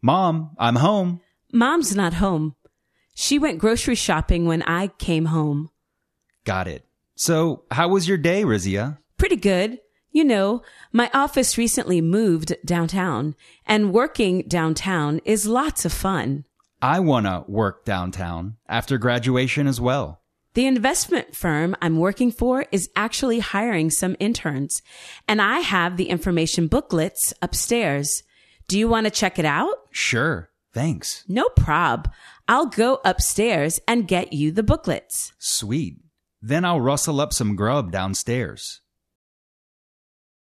Mom, I'm home. Mom's not home. She went grocery shopping when I came home. Got it. So, how was your day, Rizia? Pretty good. You know, my office recently moved downtown, and working downtown is lots of fun. I want to work downtown after graduation as well. The investment firm I'm working for is actually hiring some interns, and I have the information booklets upstairs. Do you want to check it out? Sure. Thanks. No prob. I'll go upstairs and get you the booklets. Sweet. Then I'll rustle up some grub downstairs.